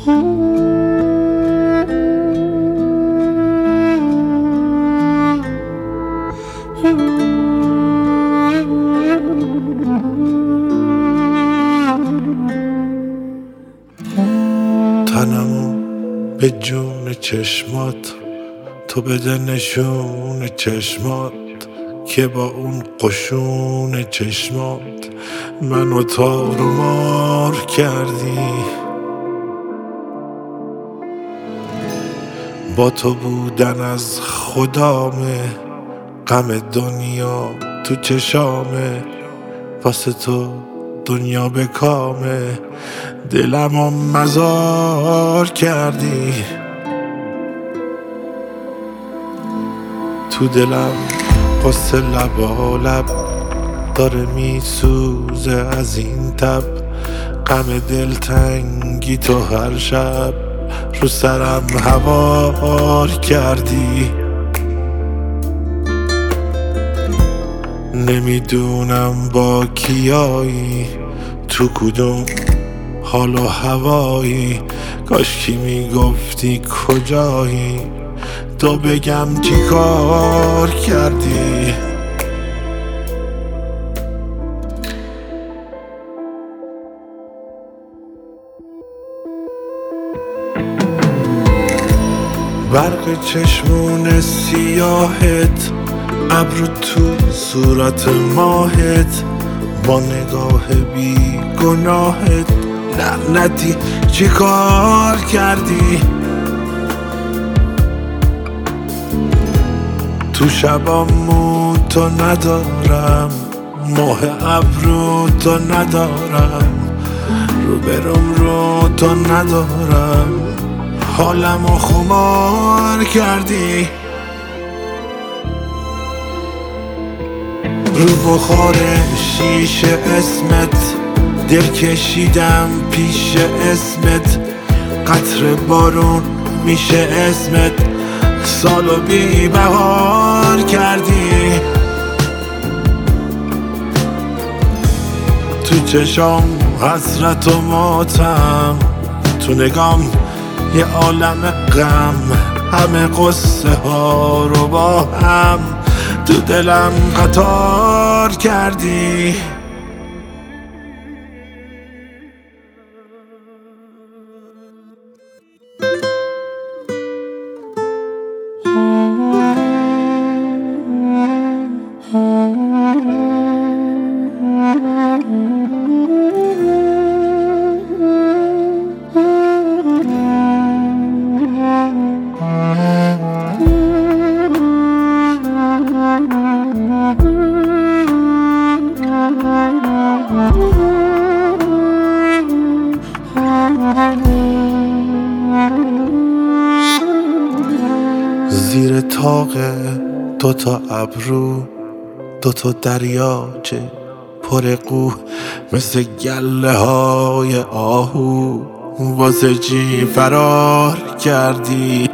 تنمو به جون چشمات تو بده نشون چشمات که با اون قشون چشمات منو تار و مار کردی. با تو بودن از خدامه، غم دنیا تو چشامه، واسه تو دنیا به کامه، دلمو مزار کردی. تو دلم قصه لبالب داره میسوزه از این تب، غم دلتنگی تو هر شب رو سرم هوار کردی. نمیدونم با کیایی، تو کدوم حال و هوایی، کاشکی میگفتی کجایی تو بگم چی کار کردی. برق چشمون سیاهت، ابرو تو صورت ماهت، با نگاه بی گناهت لعنتی چی کار کردی. تو شبامو تو ندارم، ماه ابرو تو ندارم، رو برم رو تو ندارم، حالمو خمار کردی. رو بخار شیشه اسمت دل کشیدم پیش اسمت، قطر بارون میشه اسمت، سالو بی بهار کردی. تو چشام حسرت و ماتم، تو نگام یه عالم غم، همه قصه ها رو با هم تو دلم قطار کردی. زیر طاق دوتا ابرو دوتا دریاچه پر قو، مثل گله های آهو واسه چی فرار کردی.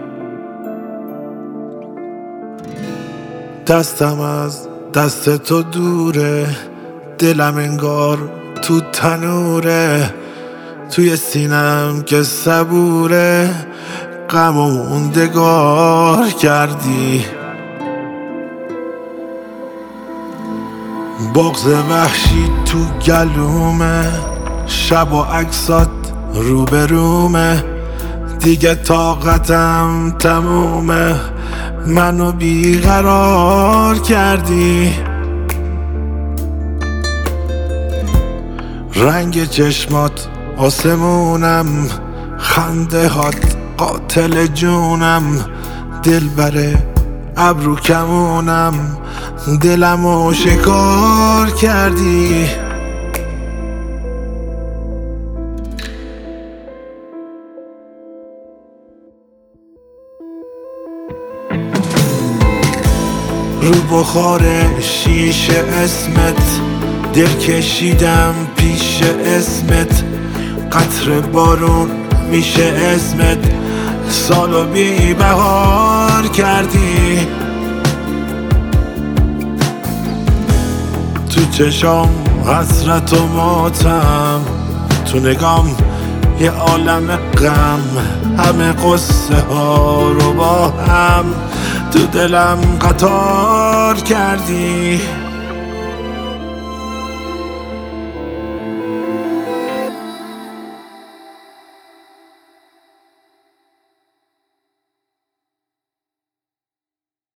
دستم از دست تو دوره، دلم انگار تو تنوره، توی سینم که صبوره، غم و موندگار کردی. بغض وحشی تو گلومه، شب و عکسات روبرومه، دیگه طاقتم تمومه، منو بیقرار کردی. رنگ چشمات آسمونم، خنده هات قاتل جونم، دل بره ابرو کمونم، دلمو شکار کردی. رو بخار شیشه اسمت دل کشیدم پیش اسمت، قطر بارون میشه اسمت، سالو بی بهار کردی. تو چشام حسرت و ماتم، تو نگام یه عالم غم، همه قصه ها رو با هم تو دلم قطار کردی.